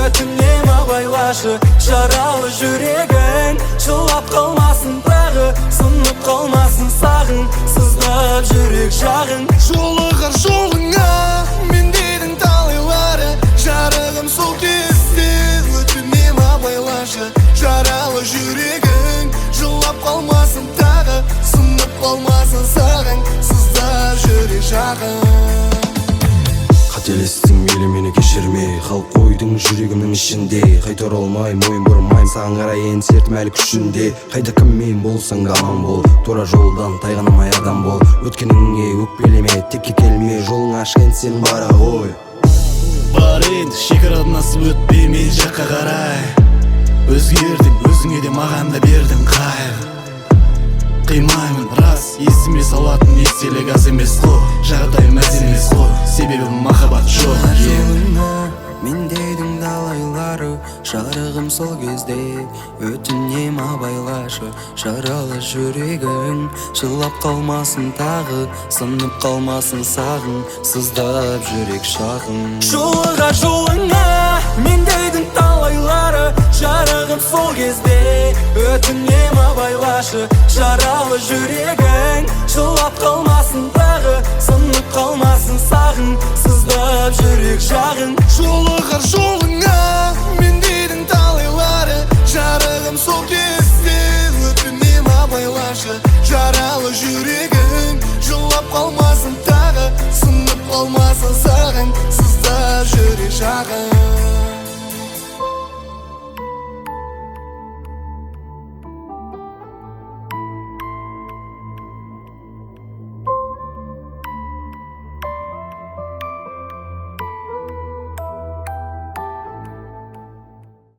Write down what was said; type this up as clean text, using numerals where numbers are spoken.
өтінем абайлашы, жаралы жүрегің жылап қалмасын тағы, сынып қалмасын сағың, сыздап жүрек жағың. Жолығар жолыңа мендейдің талайлары, жарығым сол кезде өтінем абайлашы, жаралы жүрегің жылап қалмасын тағы, сынып қалмасын сағың, сыздап жүрек жағың. Қателестің мейлі мені кешірме, қалып қойдың жүрегімнің ішінде. Қайтар алмай мойын бұрмайым, саған қарайын сертім әлі күшінде. Қайда кіммен болсаң да аман бол, тура жолдан тайғанамай адам бол. Өткеніңе өкпелеме, текке келме, жолың ашқан сен бара ғой. Бар енді шекарадан асып өтпей мен жаққа қарай. Өзгердің, өзіңе де маған да бердің қайыр. Қимаймын рас, есіме салатын естелік аз емес қой, жағдайым әз емес қой, себебі махаббат жоқ. Жолыңа мендейдің далайлары, жарығым сол кезде өтінем абайлашы, жаралы жүрегің жылап қалмасын тағы, сынып қалмасын сағың, сыздап жүрек шағың. Жолыға жолыңа мендейдің талайлары, жарығым сол кезде өтінем абайлашы, жаралы жүрегің жылап қалмасын тағы, сынып қалмасын сағың, сыздап жүрек жағың. Жолығар жолыңа мендейдің талайлары, жарығым сол кезде өтінем абайлашы, жаралы жүрегің жылап қалмасын тағы, сынып қалмасын сағың, сыздап жүрек жағың.